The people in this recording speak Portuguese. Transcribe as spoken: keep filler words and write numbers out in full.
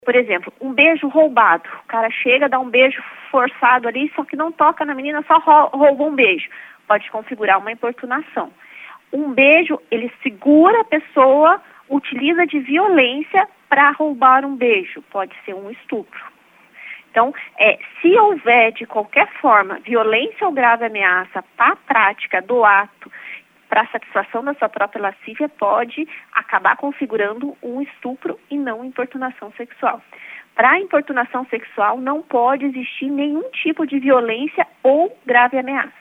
Por exemplo, um beijo roubado. O cara chega, dá um beijo forçado ali, só que não toca na menina, só roubou um beijo. Pode configurar uma importunação. Um beijo, ele segura a pessoa, utiliza de violência para roubar um beijo. Pode ser um estupro. Então, é, se houver de qualquer forma violência ou grave ameaça para a prática do ato, para a satisfação da sua própria lascívia, pode acabar configurando um estupro e não importunação sexual. Para a importunação sexual, não pode existir nenhum tipo de violência ou grave ameaça.